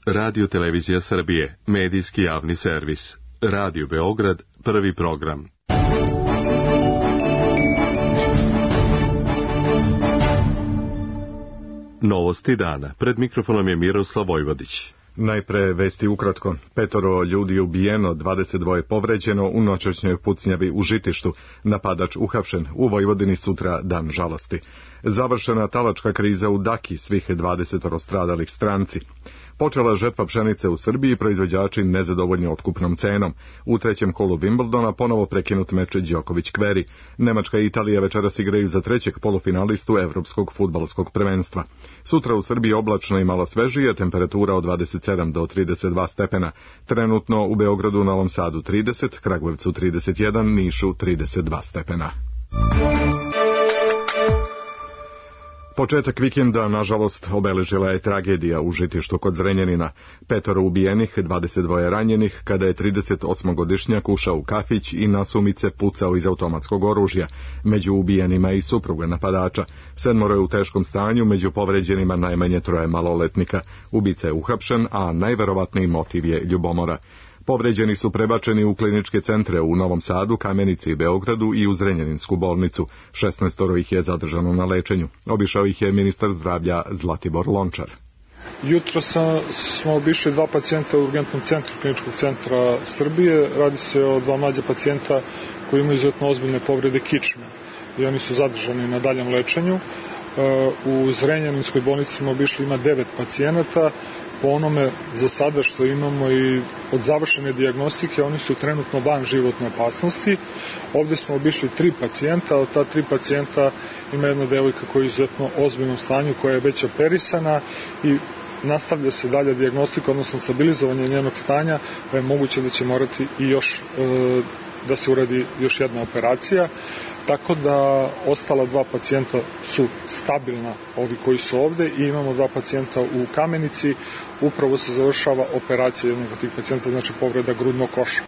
Radio Televizija Srbije, medijski javni servis. Radio Beograd, prvi program. Novosti dana. Pred mikrofonom je Miroslav Vojvodić. Najpre vesti ukratko. 5 ljudi ubijeno, 22 povređeno u noćašnjoj pucnjavi u Žitištu. Napadač uhapšen. U Vojvodini sutra dan žalosti. Završena talačka kriza u Daki, svih 20 stradalih stranci. Počela žetva pšenice u Srbiji, proizvođači nezadovoljni otkupnom cenom. U trećem kolu Wimbledona ponovo prekinut meč Đoković-Kveri. Nemačka i Italija večeras igraju za trećeg polufinalistu Evropskog fudbalskog prvenstva. Sutra u Srbiji oblačno i malo svežije, temperatura od 27 do 32 stepena. Trenutno u Beogradu, Novom Sadu 30, Kragujevcu 31, Nišu 32 stepena. Početak vikenda, nažalost, obeležila je tragedija u Žitištu kod Zrenjanina. 5 ubijenih, 22 ranjenih, kada je 38-godišnjak ušao u kafić i nasumice pucao iz automatskog oružja. Među ubijenima i supruga napadača. 7 je u teškom stanju, među povređenima najmanje 3 maloletnika. Ubica je uhapšen, a najverovatniji motiv je ljubomora. Povređeni su prebačeni u kliničke centre u Novom Sadu, Kamenici i Beogradu i u Zrenjaninsku bolnicu. 16 ih je zadržano na lečenju. Obišao ih je ministar zdravlja Zlatibor Lončar. Jutro smo obišli 2 pacijenta u urgentnom centru kliničkog centra Srbije. Radi se o 2 mlađa pacijenta koji imaju izuzetno ozbiljne povrede kičme i oni su zadržani na daljem lečenju. U Zrenjaninskoj bolnici smo obišli, ima 9 pacijenata. Po onome za sada što imamo i od završene dijagnostike, oni su trenutno van životne opasnosti. Ovdje smo obišli 3 pacijenta, od ta 3 pacijenta ima jedna devojka koja je izuzetno ozbiljnom stanju, koja je već operisana i nastavlja se dalje dijagnostika, odnosno stabilizovanje njenog stanja, pa je moguće da će morati i još da se uradi još jedna operacija. Tako da ostala 2 pacijenta su stabilna, ovi koji su ovde, i imamo 2 pacijenta u Kamenici. Upravo se završava operacija jednog od tih pacijenta, znači povreda grudnog koša.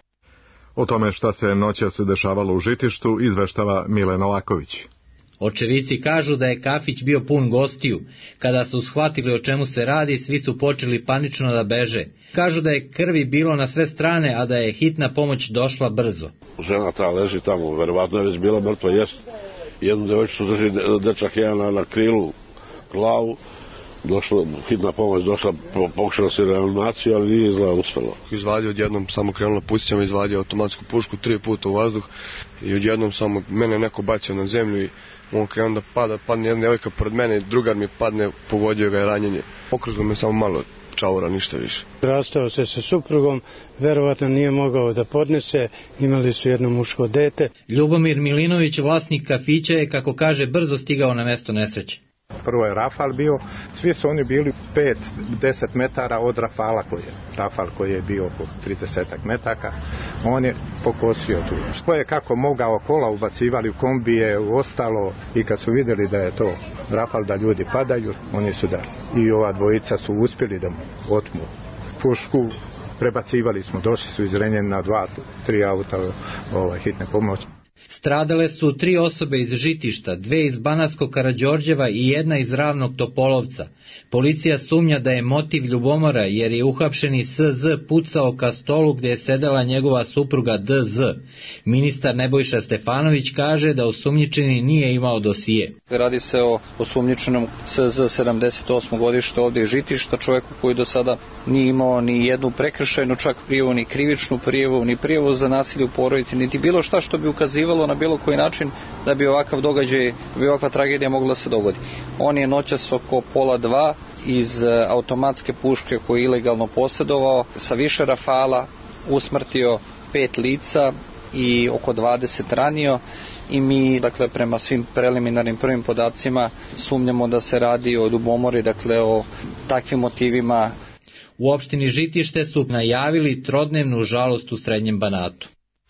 O tome šta se noćas dešavalo u Žitištu izveštava Mile Novaković. Očevici kažu da je kafić bio pun gostiju. Kada su shvatili o čemu se radi, svi su počeli panično da beže. Kažu da je krvi bilo na sve strane, a da je hitna pomoć došla brzo. Žena ta leži tamo, verovatno je već bila mrtva, jest. Jednu devojčicu drži dečak jedan na krilu, glavu. Došla, hitna pomoć došla, pokušala se reanimaciju, ali nije izgleda uspjelo. Izvadio odjednom, samo krenulo pucnjama, izvadio automatsku pušku 3 puta u vazduh i odjednom samo mene neko bacio na zemlju i on krenuo da padne jedna devojka pored mene, drugar mi padne, pogodio ga je ranjenje. Okruzlo me samo malo čaura, ništa više. Rastao se sa suprugom, verovatno nije mogao da podnese, imali su jedno muško dete. Ljubomir Milinović, vlasnik kafića, je, kako kaže, brzo stigao na mesto nesreće. Prvo je Rafal bio, svi su oni bili 5-10 metara od Rafala Rafal koji je bio oko 30 metaka, on je pokosio tu. Ko je kako mogao, kola ubacivali u kombije, u ostalo, i kad su vidjeli da je to Rafal, da ljudi padaju, oni su dali. I ova dvojica su uspjeli da mu otmu pušku, prebacivali smo, došli su iz Zrenjanina 2-3 auta hitne pomoći. Stradale su 3 osobe iz Žitišta, 2 iz Banatskog Karađorđeva i 1 iz Ravnog Topolovca. Policija sumnja da je motiv ljubomora, jer je uhapšeni SZ pucao ka stolu gdje je sedela njegova supruga DZ. Ministar Nebojša Stefanović kaže da osumnjičeni nije imao dosije. Radi se o osumnjičenom SZ 78. godište ovdje iz Žitišta, čovjeku koji do sada nije imao ni jednu prekršajnu čak prijavu, ni krivičnu prijavu, ni prijavu za nasilje u porodici, niti bilo šta što bi ukazivalo na bilo koji način da bi ovakav događaj, da bi ovakva tragedija mogla da se dogodi. On je noćas oko 1:30 iz automatske puške koju je ilegalno posjedovao sa više rafala usmrtio 5 lica i oko 20 ranio, i mi, dakle, prema svim preliminarnim prvim podacima sumnjamo da se radi o ljubomori, dakle o takvim motivima. U opštini Žitište su najavili trodnevnu žalost u Srednjem Banatu.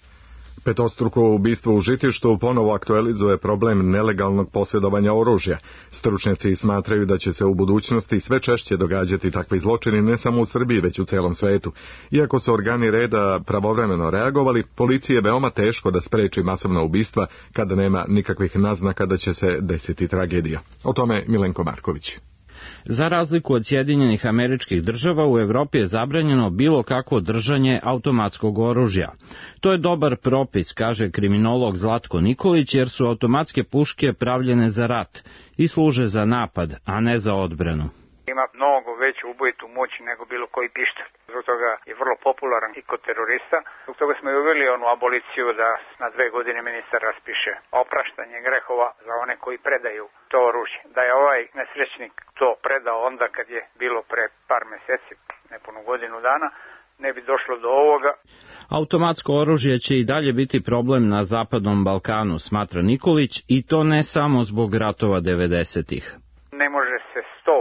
Petostruko ubistvo u Žitištu ponovo aktualizuje problem nelegalnog posjedovanja oružja. Stručnjaci smatraju da će se u budućnosti sve češće događati takvi zločini ne samo u Srbiji, već u celom svetu. Iako su organi reda pravovremeno reagovali, policiji je veoma teško da spreči masovna ubistva kada nema nikakvih naznaka da će se desiti tragedija. O tome Milenko Marković. Za razliku od Sjedinjenih Američkih Država, u Evropi je zabranjeno bilo kakvo držanje automatskog oružja. To je dobar propis, kaže kriminolog Zlatko Nikolić, jer su automatske puške pravljene za rat i služe za napad, a ne za odbranu. Ima mnogo veću ubojitu moć nego bilo koji pištolj. Zbog toga je vrlo popularan i kod terorista. Zbog toga smo i uveli onu aboliciju da na 2 godine ministar raspiše opraštanje grehova za one koji predaju to oružje. Da je ovaj nesrećnik to predao onda kad je bilo pre par meseci, nepunu godinu dana, ne bi došlo do ovoga. Automatsko oružje će i dalje biti problem na Zapadnom Balkanu, smatra Nikolić, i to ne samo zbog ratova 90-ih. Ne može se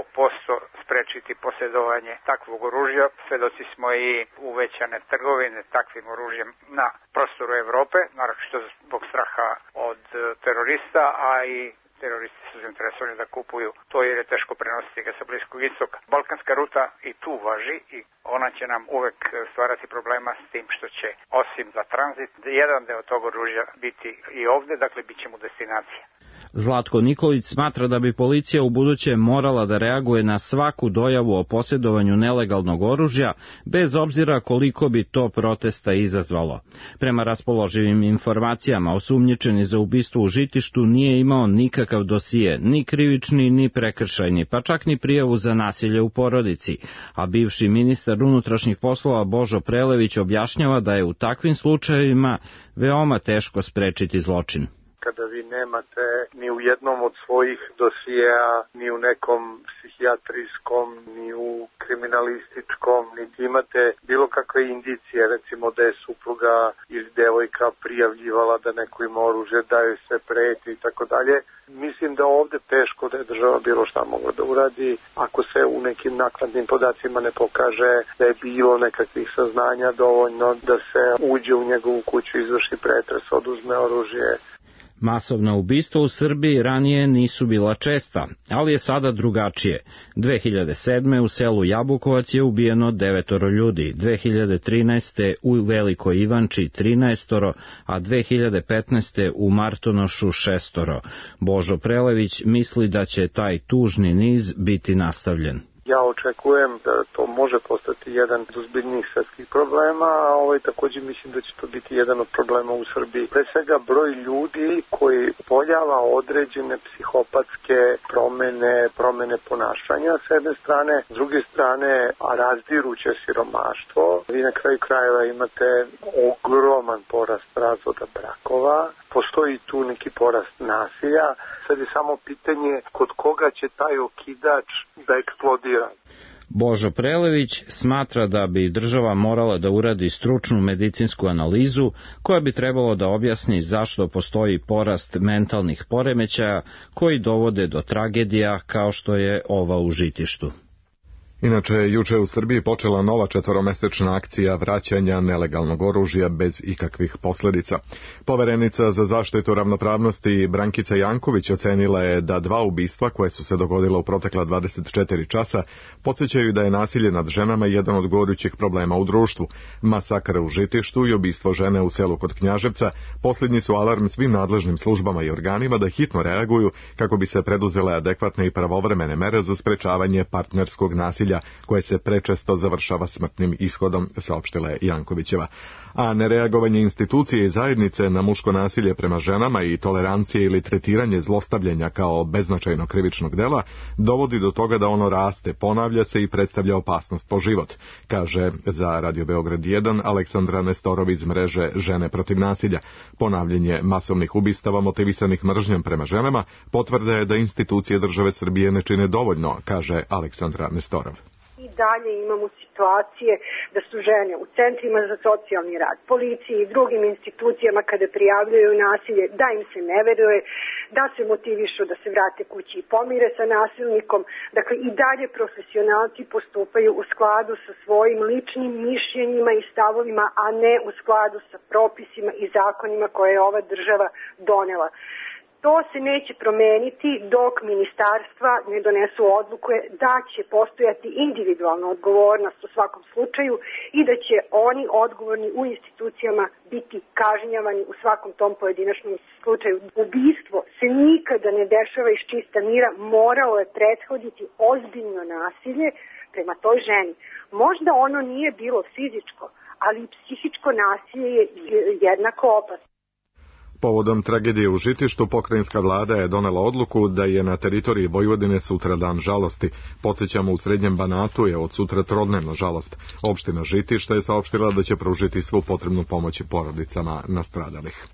100% sprečiti posjedovanje takvog oružja. Svedoci smo i uvećane trgovine takvim oružjem na prostoru Evrope, naročito zbog straha od terorista, a i teroristi su zainteresovani da kupuju to jer je teško prenositi ga sa Bliskog istoka. Balkanska ruta i tu važi i ona će nam uvek stvarati problema s tim što će, osim za tranzit, jedan deo tog oružja biti i ovde, dakle bit će mu destinacija. Zlatko Nikolić smatra da bi policija ubuduće morala da reaguje na svaku dojavu o posjedovanju nelegalnog oružja, bez obzira koliko bi to protesta izazvalo. Prema raspoloživim informacijama, osumnjičeni za ubistvo u Žitištu nije imao nikakav dosije, ni krivični, ni prekršajni, pa čak ni prijavu za nasilje u porodici, a bivši ministar unutrašnjih poslova Božo Prelević objašnjava da je u takvim slučajevima veoma teško sprečiti zločin. Kada vi nemate ni u jednom od svojih dosijeja, ni u nekom psihijatrijskom, ni u kriminalističkom, niti imate bilo kakve indicije, recimo da je supruga ili devojka prijavljivala da neko ima oružje, da joj se preti i tako dalje. Mislim da ovde teško da je država bilo šta mogla da uradi ako se u nekim naknadnim podacima ne pokaže da je bilo nekakvih saznanja dovoljno da se uđe u njegovu kuću, izvrši pretres, oduzme oružje. Masovna ubistva u Srbiji ranije nisu bila česta, ali je sada drugačije. 2007. u selu Jabukovac je ubijeno 9 ljudi, 2013. u Velikoj Ivanči 13, a 2015. u Martonošu 6. Božo Prelević misli da će taj tužni niz biti nastavljen. Ja očekujem da to može postati jedan od ozbiljnijih svetskih problema, a takođe mislim da će to biti jedan od problema u Srbiji. Pre svega broj ljudi koji poljava određene psihopatske promene ponašanja s jedne strane, s druge strane razdiruće siromaštvo. Vi na kraju krajeva imate ogroman porast razvoda brakova, postoji tu neki porast nasilja. Sad je samo pitanje kod koga će taj okidač da eksplodira. Božo Prelević smatra da bi država morala da uradi stručnu medicinsku analizu koja bi trebalo da objasni zašto postoji porast mentalnih poremećaja koji dovode do tragedija kao što je ova u Žitištu. Inače, juče u Srbiji počela nova 4-mesečna akcija vraćanja nelegalnog oružja bez ikakvih posljedica. Poverenica za zaštitu ravnopravnosti Brankica Janković ocenila je da 2 ubistva koje su se dogodila u protekla 24 časa podsjećaju da je nasilje nad ženama jedan od gorućih problema u društvu. Masakr u Žitištu i ubistvo žene u selu kod Knjaževca posljednji su alarm svim nadležnim službama i organima da hitno reaguju kako bi se preduzele adekvatne i pravovremene mere za sprečavanje partnerskog nasilja koje se prečesto završava smrtnim ishodom, saopštila je Jankovićeva. A nereagovanje institucije i zajednice na muško nasilje prema ženama i tolerancije ili tretiranje zlostavljanja kao beznačajno krivičnog dela dovodi do toga da ono raste, ponavlja se i predstavlja opasnost po život, kaže za Radio Beograd 1 Aleksandra Nestorov iz mreže Žene protiv nasilja. Ponavljanje masovnih ubistava motivisanih mržnjom prema ženama potvrda je da institucije države Srbije ne čine dovoljno, kaže Aleksandra Nestorov. I dalje imamo situacije da su žene u centrima za socijalni rad, policiji i drugim institucijama kada prijavljaju nasilje, da im se ne veruje, da se motivišu da se vrate kući i pomire sa nasilnikom. Dakle, i dalje profesionalci postupaju u skladu sa svojim ličnim mišljenjima i stavovima, a ne u skladu sa propisima i zakonima koje je ova država donela. To se neće promeniti dok ministarstva ne donesu odluke da će postojati individualna odgovornost u svakom slučaju i da će oni odgovorni u institucijama biti kažnjavani u svakom tom pojedinačnom slučaju. Ubistvo se nikada ne dešava iz čista mira, moralo je prethoditi ozbiljno nasilje prema toj ženi. Možda ono nije bilo fizičko, ali i psihičko nasilje je jednako opasno. Povodom tragedije u Žitištu, pokrajinska vlada je donela odluku da je na teritoriji Vojvodine sutra dan žalosti. Podsjećamo, u Srednjem Banatu je od sutra trodnevna žalost. Opština Žitište je saopštila da će pružiti svu potrebnu pomoć porodicama nastradalih.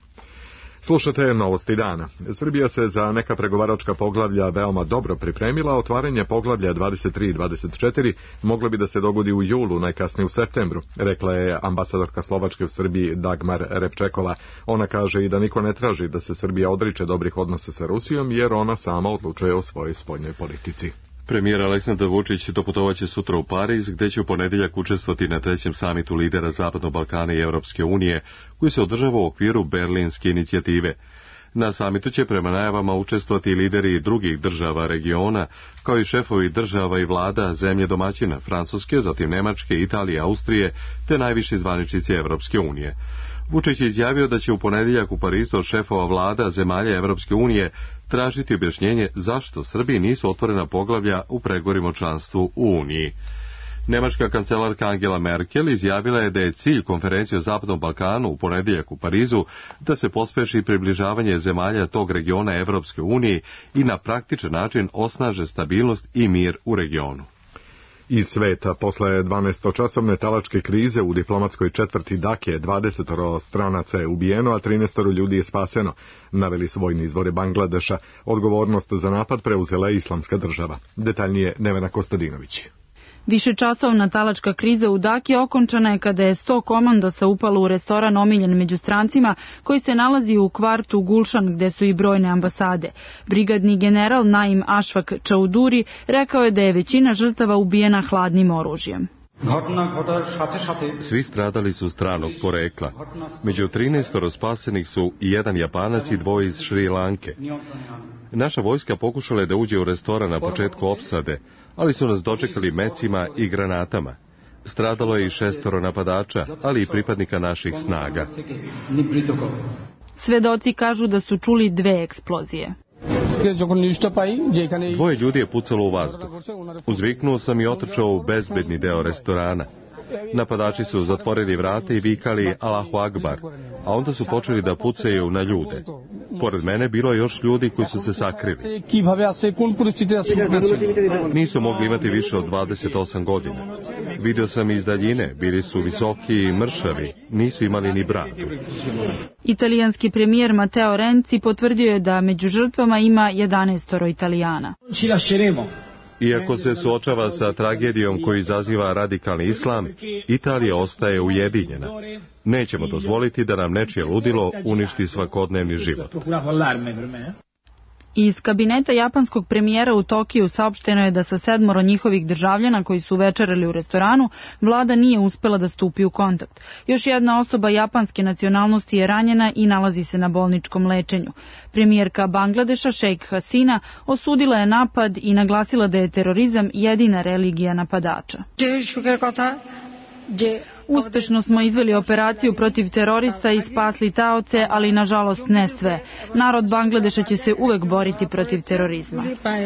Slušate novosti dana. Srbija se za neka pregovaračka poglavlja veoma dobro pripremila. Otvaranje poglavlja 23 i 24 moglo bi da se dogodi u julu, najkasnije u septembru, rekla je ambasadorka Slovačke u Srbiji Dagmar Repčekova. Ona kaže i da niko ne traži da se Srbija odriče dobrih odnosa sa Rusijom, jer ona sama odlučuje o svojoj spoljnoj politici. Premijer Aleksandar Vučić doputovaće sutra u Pariz, gde će u ponedjeljak učestvovati na 3. samitu lidera Zapadnog Balkana i Europske unije, koji se održava u okviru Berlinske inicijative. Na samitu će prema najavama učestvovati lideri drugih država regiona, kao i šefovi država i vlada zemlje domaćina, Francuske, zatim Nemačke, Italije, Austrije, te najviši zvaničnici Europske unije. Vučić je izjavio da će u ponedjeljak u Parizu od šefova vlada zemalja Europske unije tražiti objašnjenje zašto Srbiji nisu otvorena poglavlja u pregovorima o članstvu u Uniji. Nemačka kancelarka Angela Merkel izjavila je da je cilj konferencije o Zapadnom Balkanu u ponedjeljak u Parizu da se pospeši približavanje zemalja tog regiona Evropske unije i na praktičan način osnaže stabilnost i mir u regionu. Iz sveta, posle 12-časovne talačke krize u diplomatskoj četvrti Dake, 20 stranaca je ubijeno, a 13 ljudi je spaseno, naveli su vojni izvori Bangladeša. Odgovornost za napad preuzela je Islamska država. Detaljnije Nevena Kostadinović. Višečasovna talačka kriza u Daki okončana je kada je 100 komandosa upalo u restoran omiljen među strancima koji se nalazi u kvartu Gulšan gde su i brojne ambasade. Brigadni general Naim Ašfak Čauduri rekao je da je većina žrtava ubijena hladnim oružjem. Svi stradali su stranog porekla. Među 13 spasenih su i jedan Japanac i 2 iz Šri Lanke. Naša vojska pokušala je da uđe u restoran na početku opsade, ali su nas dočekali mecima i granatama. Stradalo je i 6 napadača, ali i pripadnika naših snaga. Svedoci kažu da su čuli 2 eksplozije. 2 ljudi je pucalo u vazduh. Uzviknuo sam i otrčao u bezbedni deo restorana. Napadači su zatvorili vrata i vikali Allahu Akbar, a onda su počeli da pucaju na ljude. Pored mene bilo je još ljudi koji su se sakrili. Nisu mogli imati više od 28 godina. Vidio sam iz daljine, bili su visoki i mršavi, nisu imali ni bradu. Italijanski premijer Matteo Renzi potvrdio je da među žrtvama ima 11 Italijana. Iako se suočava sa tragedijom koju izaziva radikalni islam, Italija ostaje ujedinjena. Nećemo dozvoliti da nam nečije ludilo uništi svakodnevni život. Iz kabineta japanskog premijera u Tokiju saopšteno je da sa 7 njihovih državljana koji su večerali u restoranu, vlada nije uspela da stupi u kontakt. Još jedna osoba japanske nacionalnosti je ranjena i nalazi se na bolničkom lečenju. Premijerka Bangladeša Šejk Hasina osudila je napad i naglasila da je terorizam jedina religija napadača. Uspešno smo izveli operaciju protiv terorista i spasli taoce, ali nažalost ne sve. Narod Bangladeša će se uvek boriti protiv terorizma.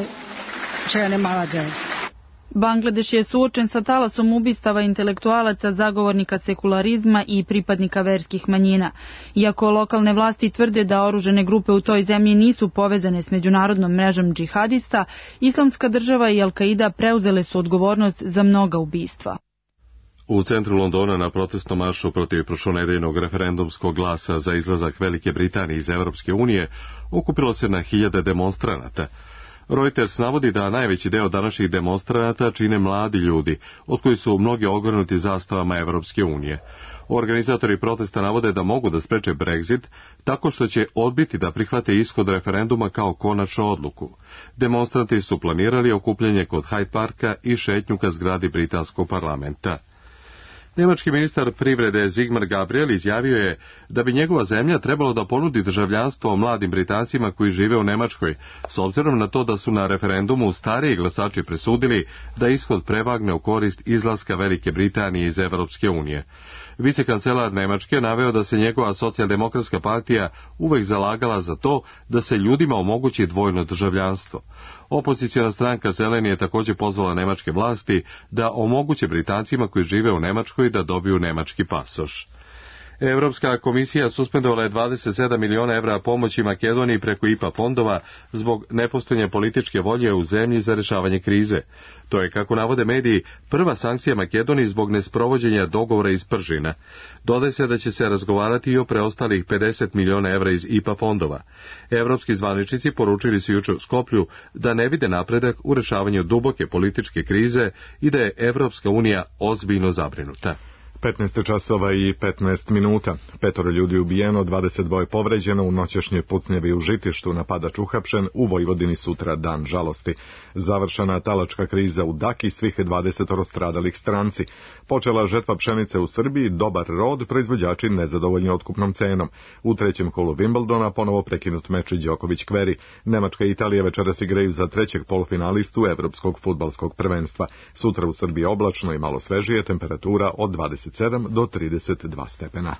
Bangladeš je suočen sa talasom ubistava intelektualaca, zagovornika sekularizma i pripadnika verskih manjina. Iako lokalne vlasti tvrde da oružane grupe u toj zemlji nisu povezane s međunarodnom mrežom džihadista, Islamska država i Al-Kaida preuzele su odgovornost za mnoga ubistva. U centru Londona na protestnom maršu protiv prošlonedeljnog referendumskog glasa za izlazak Velike Britanije iz Evropske unije okupilo se na hiljade demonstranata. Reuters navodi da najveći deo današnjih demonstranata čine mladi ljudi, od koji su mnogi ogrnuti zastavama Evropske unije. Organizatori protesta navode da mogu da spreče Brexit tako što će odbiti da prihvate ishod referenduma kao konačnu odluku. Demonstranti su planirali okupljanje kod Hyde Parka i šetnju ka zgradi britanskog parlamenta. Nemački ministar privrede Sigmar Gabriel izjavio je da bi njegova zemlja trebalo da ponudi državljanstvo mladim Britancima koji žive u Nemačkoj, s obzirom na to da su na referendumu stariji glasači presudili da ishod prevagne u korist izlaska Velike Britanije iz Evropske unije. Vicekancelar Nemačke naveo da se njegova socijaldemokratska partija uvek zalagala za to da se ljudima omogući dvojno državljanstvo. Opoziciona stranka Zeleni je također pozvala nemačke vlasti da omoguće Britancima koji žive u Nemačkoj da dobiju nemački pasoš. Europska komisija suspendovala je 27 miliona evra pomoći Makedoniji preko IPA fondova zbog nepostojanja političke volje u zemlji za rješavanje krize. To je, kako navode mediji, prva sankcija Makedoniji zbog nesprovođenja dogovora iz Pržina. Dodaje se da će se razgovarati i o preostalih 50 miliona evra iz IPA fondova. Evropski zvaničnici poručili su jučer u Skoplju da ne vide napredak u rješavanju duboke političke krize i da je Evropska unija ozbiljno zabrinuta. 15 časova i 15 minuta. 5 ljudi ubijeno, 22 povređeno u noćešnjoj pucnjavi u Žitištu, napadač uhapšen, u Vojvodini sutra dan žalosti. Završena talačka kriza u Daki, svih 20 stradalih stranci. Počela žetva pšenice u Srbiji, dobar rod, proizvođači nezadovoljni otkupnom cenom. U trećem kolu Wimbledona ponovo prekinut meč Đoković-Kveri. Nemačka i Italija večeras igraju za trećeg polufinalistu Evropskog fudbalskog prvenstva. Sutra u Srbiji oblačno i malo svežije, temperatura od 27 do 32 stepena.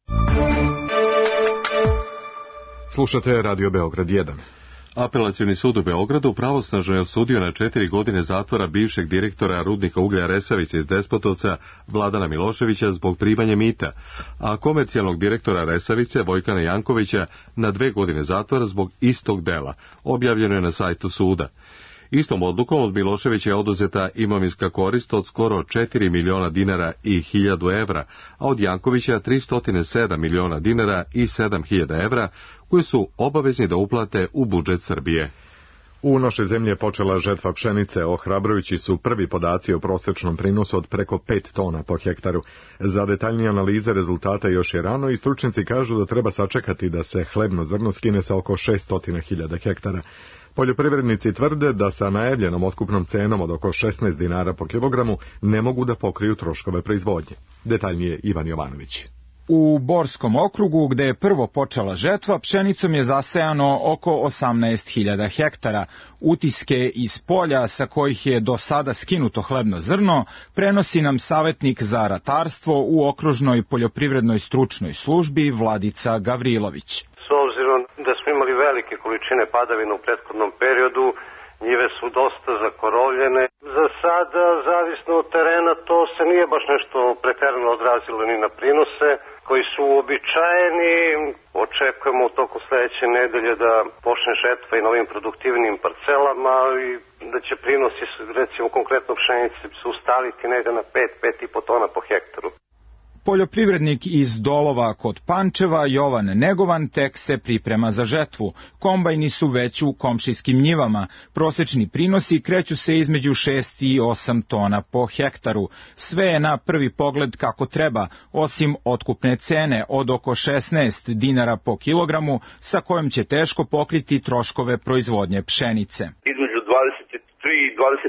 Slušate Radio Beograd 1. Apelacioni sud u Beogradu pravosnažno je osudio na 4 godine zatvora bivšeg direktora rudnika uglja Resavice iz Despotovca Vladana Miloševića zbog primanja mita, a komercijalnog direktora Resavice Vojkana Jankovića na 2 godine zatvora zbog istog dela, objavljeno je na sajtu suda. Istom odlukom od Miloševića je oduzeta imovinska korist od skoro 4 miliona dinara i 1000 evra, a od Jankovića 307 miliona dinara i 7000 evra, koje su obavezni da uplate u budžet Srbije. U našoj zemlji je počela žetva pšenice, ohrabrujući su prvi podaci o prosječnom prinosu od preko 5 tona po hektaru. Za detaljnije analize rezultata još je rano i stručnjaci kažu da treba sačekati da se hlebno zrno skine sa oko 600.000 hektara. Poljoprivrednici tvrde da sa najavljenom otkupnom cenom od oko 16 dinara po kilogramu ne mogu da pokriju troškove proizvodnje. Detaljnije Ivan Jovanović. U Borskom okrugu, gde je prvo počela žetva, pšenicom je zasejano oko 18.000 hektara. Utiske iz polja sa kojih je do sada skinuto hlebno zrno prenosi nam savjetnik za ratarstvo u okružnoj poljoprivrednoj stručnoj službi Vladica Gavrilović. S obzirom da smo imali velike količine padavina u prethodnom periodu, njive su dosta zakorovljene. Za sada, zavisno od terena, to se nije baš nešto preterano odrazilo ni na prinose, koji su uobičajeni. Očekujemo u toku sledeće nedelje da počne žetva i na ovim produktivnim parcelama i da će prinosi, recimo konkretno pšenice, se ustaviti negde na 5-5,5 tona po hektaru. Poljoprivrednik iz Dolova kod Pančeva, Jovan Negovan, tek se priprema za žetvu. Kombajni su već u komšijskim njivama. Prosečni prinosi kreću se između 6 i 8 tona po hektaru. Sve je na prvi pogled kako treba, osim otkupne cene od oko 16 dinara po kilogramu, sa kojom će teško pokriti troškove proizvodnje pšenice. Između 23 i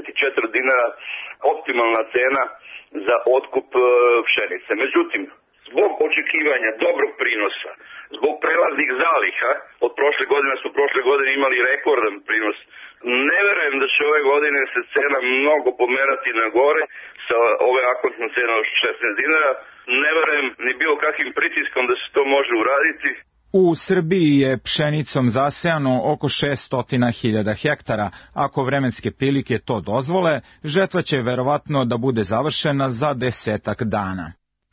24 dinara optimalna cena za otkup pšenice. Međutim, zbog očekivanja dobrog prinosa, zbog prelaznih zaliha, od prošle godine imali rekordan prinos, ne verujem da će ove godine se cena mnogo pomerati na gore sa ove akontne cene od 16 dinara. Ne verujem ni bilo kakvim pritiskom da se to može uraditi. U Srbiji je pšenicom zasejano oko 600.000 hektara. Ako vremenske prilike to dozvole, žetva će verovatno da bude završena za 10 dana.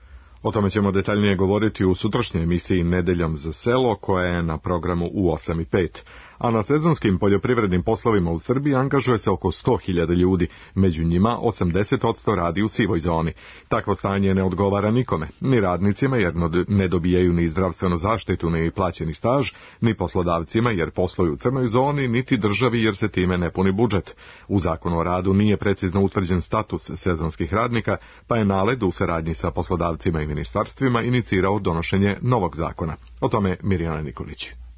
O tome ćemo detaljnije govoriti u sutrašnjoj emisiji Nedeljom za selo, koja je na programu u 8:05. A na sezonskim poljoprivrednim poslovima u Srbiji angažuje se oko 100.000 ljudi, među njima 80% radi u sivoj zoni. Takvo stanje ne odgovara nikome, ni radnicima jer ne dobijaju ni zdravstvenu zaštitu, ni plaćeni staž, ni poslodavcima jer posluju u crnoj zoni, niti državi jer se time ne puni budžet. U Zakonu o radu nije precizno utvrđen status sezonskih radnika, pa je NALED u saradnji sa poslodavcima i ministarstvima inicirao donošenje novog zakona. O tome Mirjana Nikolić.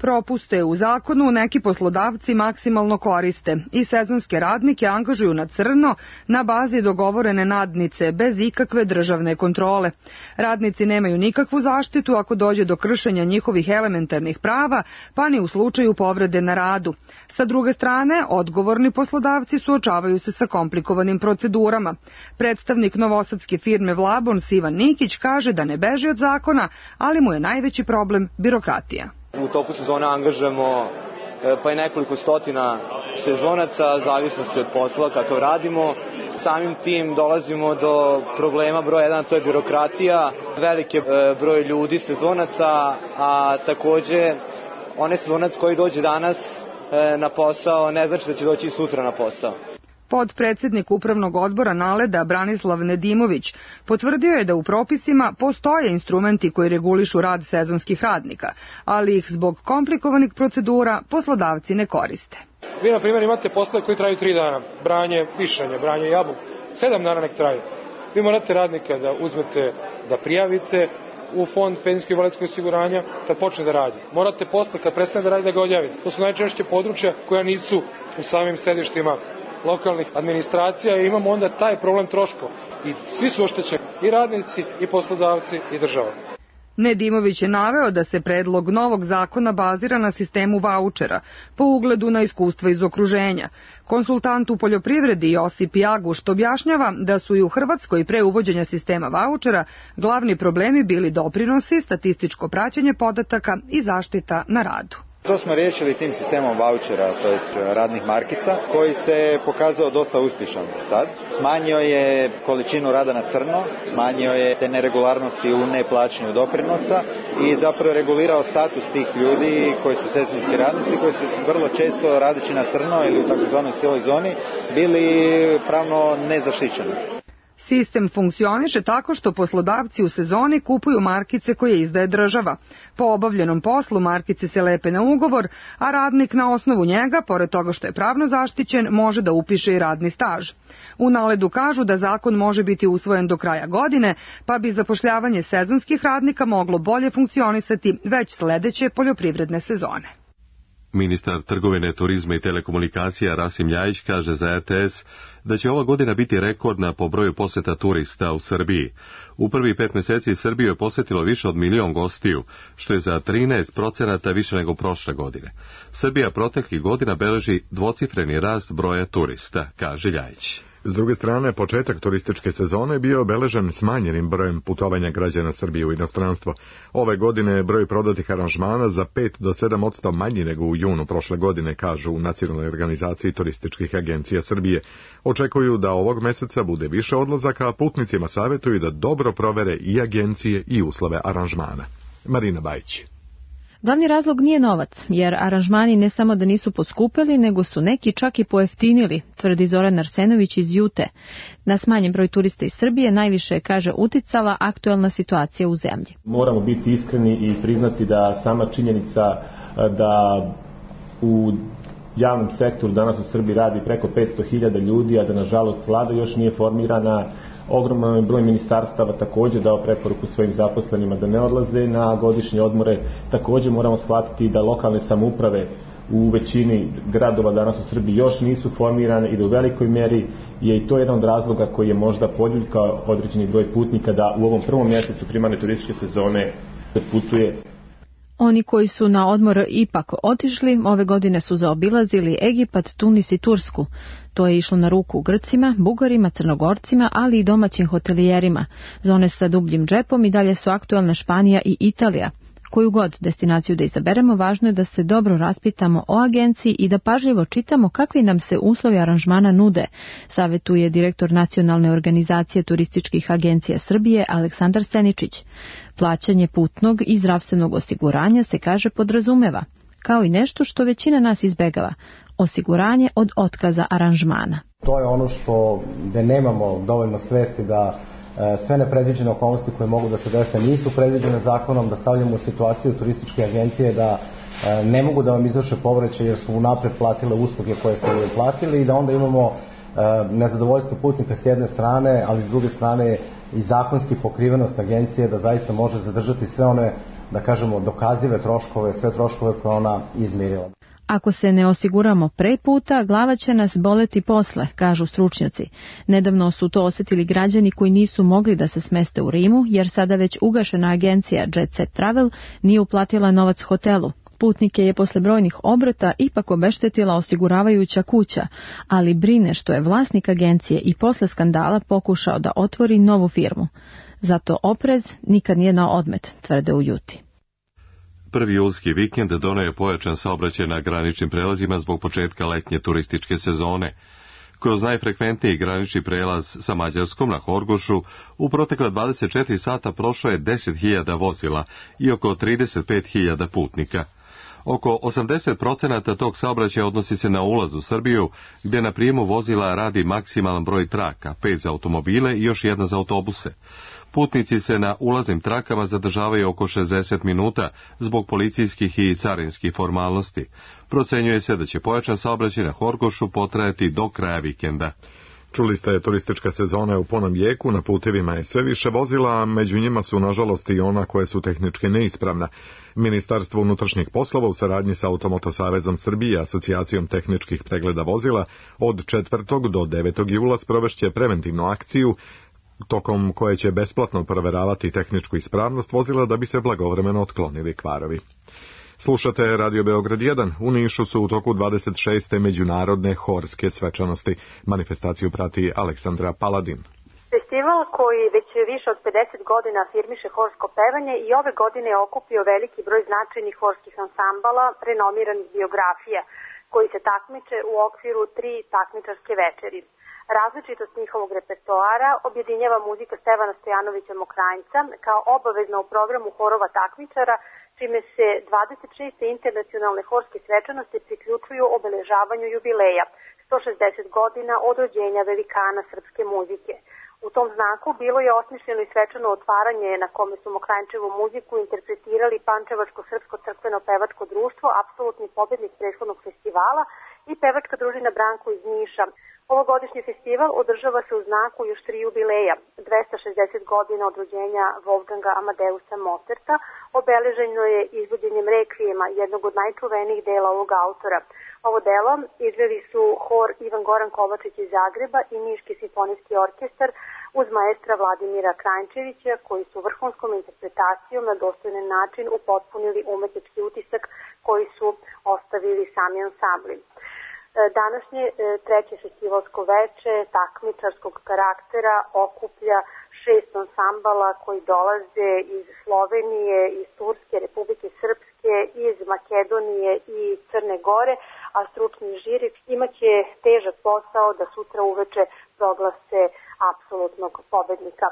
Propuste u zakonu neki poslodavci maksimalno koriste i sezonske radnike angažuju na crno na bazi dogovorene nadnice bez ikakve državne kontrole. Radnici nemaju nikakvu zaštitu ako dođe do kršenja njihovih elementarnih prava, pa ni u slučaju povrede na radu. Sa druge strane, odgovorni poslodavci suočavaju se sa komplikovanim procedurama. Predstavnik novosadske firme Vlabons Ivan Nikić kaže da ne beži od zakona, ali mu je najveći problem birokratija. U toku sezone angažujemo pa i nekoliko stotina sezonaca, zavisnosti od posla kakav radimo. Samim tim dolazimo do problema broj 1, to je birokratija, veliki broj ljudi, sezonaca, a takođe onaj sezonac koji dođe danas na posao ne znači da će doći sutra na posao. Podpredsednik Upravnog odbora Naleda Branislav Nedimović potvrdio je da u propisima postoje instrumenti koji regulišu rad sezonskih radnika, ali ih zbog komplikovanih procedura poslodavci ne koriste. Vi, na primjer, imate poslove koji traju 3 dana, branje višanja, branje jabuka, 7 dana nek traju. Vi morate radnika da uzmete, da prijavite u fond penzijskog i invalidskog osiguranja kad počne da radi. Morate posle, kad prestane da radi, da ga odjavite. To su najčešće područja koja nisu u samim sedištima lokalnih administracija i imamo onda taj problem troškova. I svi su oštećeni, i radnici, i poslodavci, i država. Nedimović je naveo da se predlog novog zakona bazira na sistemu vaučera, po ugledu na iskustva iz okruženja. Konsultant u poljoprivredi Josip Jagušt objašnjava da su i u Hrvatskoj pre uvođenja sistema vaučera glavni problemi bili doprinosi, statističko praćenje podataka i zaštita na radu. To smo riješili tim sistemom vaučera, to jest radnih markica, koji se pokazao dosta uspješan za sad. Smanjio je količinu rada na crno, smanjio je te neregularnosti u neplaćanju doprinosa i zapravo regulirao status tih ljudi koji su sezonski radnici, koji su vrlo često radeći na crno ili u takozvanoj sivoj zoni bili pravno nezaštićeni. Sistem funkcioniše tako što poslodavci u sezoni kupuju markice koje izdaje država. Po obavljenom poslu markice se lepe na ugovor, a radnik na osnovu njega, pored toga što je pravno zaštićen, može da upiše i radni staž. U Naledu kažu da zakon može biti usvojen do kraja godine, pa bi zapošljavanje sezonskih radnika moglo bolje funkcionisati već sledeće poljoprivredne sezone. Ministar trgovine, turizma i telekomunikacija Rasim Ljajić kaže za RTS da će ova godina biti rekordna po broju poseta turista u Srbiji. U prvi 5 meseci Srbiju je posetilo više od 1 milion gostiju, što je za 13% više nego prošle godine. Srbija proteklih godina beleži dvocifreni rast broja turista, kaže Ljajić. S druge strane, početak turističke sezone bio obeležen smanjenim brojem putovanja građana Srbije u inostranstvo. Ove godine je broj prodatih aranžmana za 5 do 7% manji nego u junu prošle godine, kažu u Nacionalnoj organizaciji turističkih agencija Srbije. Očekuju da ovog meseca bude više odlazaka, a putnicima savjetuju da dobro provere i agencije i uslove aranžmana. Marina Bajić. Glavni razlog nije novac, jer aranžmani ne samo da nisu poskupeli, nego su neki čak i pojeftinili, tvrdi Zoran Arsenović iz Jute. Na smanjen broj turista iz Srbije najviše, kaže, uticala aktuelna situacija u zemlji. Moramo biti iskreni i priznati da sama činjenica da u javnom sektoru danas u Srbiji radi preko 500.000 ljudi, a da nažalost vlada još nije formirana. Ogroman broj ministarstava također dao preporuku svojim zaposlenima da ne odlaze na godišnje odmore. Također moramo shvatiti da lokalne samouprave u većini gradova danas u Srbiji još nisu formirane i da u velikoj mjeri je i to jedan od razloga koji je možda poljuljkao određeni broj putnika da u ovom prvom mjesecu primarne turističke sezone se putuje. Oni koji su na odmor ipak otišli, ove godine su zaobilazili Egipat, Tunis i Tursku. To je išlo na ruku Grcima, Bugarima, Crnogorcima, ali i domaćim hotelijerima. Za one sa dubljim džepom i dalje su aktuelne Španija i Italija. Koju god destinaciju da izaberemo, važno je da se dobro raspitamo o agenciji i da pažljivo čitamo kakvi nam se uslovi aranžmana nude, savjetuje direktor Nacionalne organizacije turističkih agencija Srbije Aleksandar Seničić. Plaćanje putnog i zdravstvenog osiguranja se, kaže, podrazumeva, kao i nešto što većina nas izbegava, osiguranje od otkaza aranžmana. To je ono što gde nemamo dovoljno svesti da sve nepredviđene okolnosti koje mogu da se dese nisu predviđene zakonom, da stavljamo u situaciju turističke agencije da ne mogu da vam izvrše povraćaj jer su unapred platile usluge koje ste platili i da onda imamo nezadovoljstvo putnika s jedne strane, ali s druge strane i zakonski pokrivenost agencije da zaista može zadržati sve one, da kažemo, dokazive troškove, sve troškove koje ona izmirila. Ako se ne osiguramo pre puta, glava će nas boleti posle, kažu stručnjaci. Nedavno su to osjetili građani koji nisu mogli da se smeste u Rimu, jer sada već ugašena agencija Jet Set Travel nije uplatila novac hotelu. Putnike je posle brojnih obrata ipak obeštetila osiguravajuća kuća, ali brine što je vlasnik agencije i posle skandala pokušao da otvori novu firmu. Zato oprez nikad nije na odmet, tvrde u Juti. Prvi julski vikend doneo je pojačan saobraćaj na graničnim prelazima zbog početka letnje turističke sezone. Kroz najfrekventniji granični prelaz sa Mađarskom na Horgošu u protekla 24 sata prošlo je 10.000 vozila i oko 35.000 putnika. Oko 80% tog saobraćaja odnosi se na ulaz u Srbiju, gde na prijemu vozila radi maksimalan broj traka, 5 za automobile i još 1 za autobuse. Putnici se na ulaznim trakama zadržavaju oko 60 minuta zbog policijskih i carinskih formalnosti. Procenjuje se da će pojačan saobraćaj na Horgošu potrajati do kraja vikenda. Čuli ste, turistička sezona je u punom jeku, na putevima je sve više vozila, a među njima su nažalost i ona koje su tehnički neispravna. Ministarstvo unutrašnjih poslova u saradnji sa Automoto savezom Srbije i Asocijacijom tehničkih pregleda vozila od 4. do 9. jula sprovešće preventivnu akciju tokom koje će besplatno proveravati tehničku ispravnost vozila da bi se blagovremeno otklonili kvarovi. Slušate Radio Beograd 1. U Nišu su u toku 26. međunarodne horske svečanosti. Manifestaciju prati Aleksandra Paladin. Festival koji već više od 50 godina afirmiše horsko pevanje i ove godine je okupio veliki broj značajnih horskih ansambala, renomiranih biografija, koji se takmiče u okviru 3 takmičarske večeri. Različitost njihovog repertoara objedinjava muzika Stevana Stojanovića Mokranjca kao obavezna u programu horova takmičara, čime se 26. internacionalne horske svečanosti priključuju obeležavanju jubileja, 160 godina od rođenja velikana srpske muzike. U tom znaku bilo je osmišljeno i svečano otvaranje na kome su Mokranjčevu muziku interpretirali Pančevačko-srpsko crkveno-pevačko društvo, apsolutni pobednik prethodnog festivala, i pevačka družina Branko iz Niša. Ovogodišnji festival održava se u znaku još 3 jubileja, 260 godina od rođenja Wolfganga Amadeusa Mozarta, obeleženo je izvođenjem rekvijema, jednog od najčuvenijih dela ovog autora. Ovo delo izveli su hor Ivan Goran Kovačić iz Zagreba i Niški simfonijski orkestar uz maestra Vladimira Kranjčevića, koji su vrhunskom interpretacijom na dostojan način upotpunili umetnički utisak koji su ostavili sami ansambli. Današnje treće festivalsko veče takmičarskog karaktera okuplja 6 ansambala koji dolaze iz Slovenije, iz Turske, Republike Srpske, iz Makedonije i Crne Gore, a stručni žiri imaće težak posao da sutra uveče proglase apsolutnog pobednika.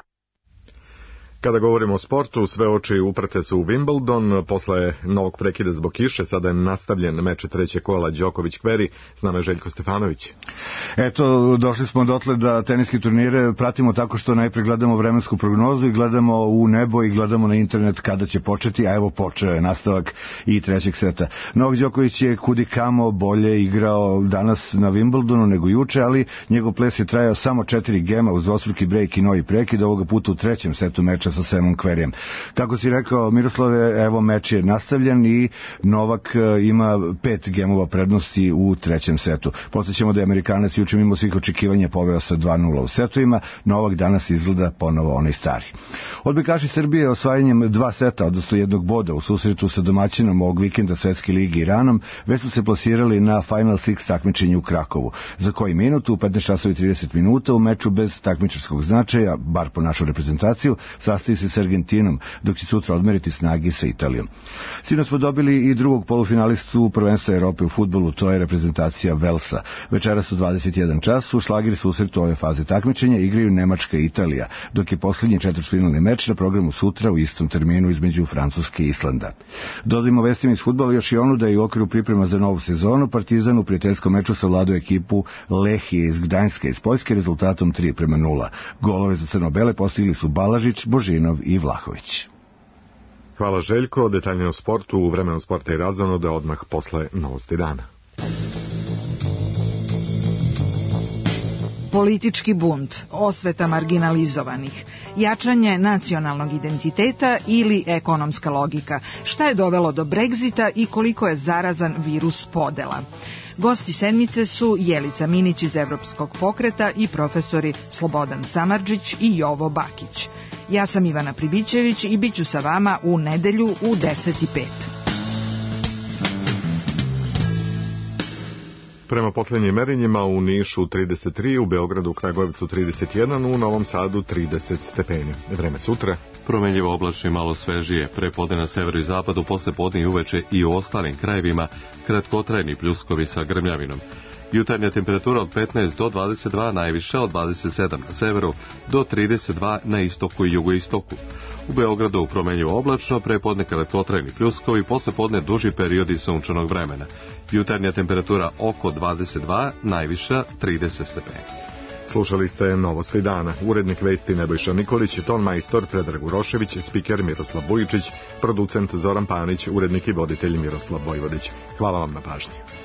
Kada govorimo o sportu, sve oči uprte su u Wimbledon. Posle novog prekida zbog kiše, sada je nastavljen meč trećeg kola Đoković-Kveri. S nama je Željko Stefanović. Eto, došli smo dotle da teniske turnire pratimo tako što najpre gledamo vremensku prognozu i gledamo u nebo i gledamo na internet kada će početi, a evo počeo je nastavak i trećeg seta. Novak Đoković je kudikamo bolje igrao danas na Wimbledonu nego juče, ali njegov ples je trajao samo 4 gema uz dvostruki brejk i novi prekid, ovoga puta u trećem setu meča sa Semom Kverijem. Kako si rekao, Miroslave, evo meč je nastavljen i Novak ima 5 gemova prednosti u trećem setu. Podsjećamo da je Amerikanac juče mimo svih očekivanja poveo sa 2-0 u setovima, Novak danas izgleda ponovo onaj stari. Odbojkaši Srbije osvajanjem 2 seta, odnosno 1 boda u susretu sa domaćinom ovog vikenda Svetske lige Iranom, već su se plasirali na Final Six takmičenju u Krakovu. Za koji minut, u 15:30 minuta, u meču bez takmičarskog značaja, bar po našu reprezentaciju, sastavi se s Argentinom, dok će sutra odmeriti snagi sa Italijom. Sinoć smo dobili i drugog polufinalistu prvenstva Evrope u fudbalu, to je reprezentacija Velsa. Večeras u 21 čas u šlagir susretu ove faze takmičenja igraju Nemačka i Italija, dok je posljednji četvrtfinalni meč na programu sutra u istom terminu između Francuske i Islanda. Dodajmo vestima iz fudbala još i onu da je u okviru priprema za novu sezonu Partizan u prijateljskom meču savladao ekipu Lehije iz Gdańska iz Poljske rezultatom 3:0. Golove za crno-bele postigli su Balažić, Božinov i Vlahović. Hvala Željko, detaljnije o sportu u vremenu sporta i razonode odmah posle novosti dana. politički bunt, osveta marginalizovanih, jačanje nacionalnog identiteta ili ekonomska logika, šta je dovelo do Brexita i koliko je zarazan virus podela. Gosti sedmice su Jelica Minić iz Evropskog pokreta i profesori Slobodan Samardžić i Jovo Bakić. Ja sam Ivana Pribićević i bit ću sa vama u nedelju u 10:05. Prema posljednjim merenjima u Nišu 33, u Beogradu, u Kragujevcu 31, u Novom Sadu 30 stepeni. Vreme sutra. Promenljivo oblačno i malo svežije, prepodne na severu i zapadu, posle podne i uveče i u ostalim krajevima kratkotrajni pljuskovi sa grmljavinom. Jutarnja temperatura od 15 do 22, najviša od 27 na severu do 32 na istoku i jugoistoku. U Beogradu promenljivo oblačno, prepodne kratkotrajni pljuskovi, posle podne duži periodi sunčanog vremena. Jutarnja temperatura oko 22, najviša 30 stepeni. Slušali ste Novosti dana. Urednik vesti Nebojša Nikolić, ton majstor Predrag Urošević, spiker Miroslav Vujičić, producent Zoran Panić, urednik i voditelj Miroslav Vojvodić. Hvala vam na pažnji.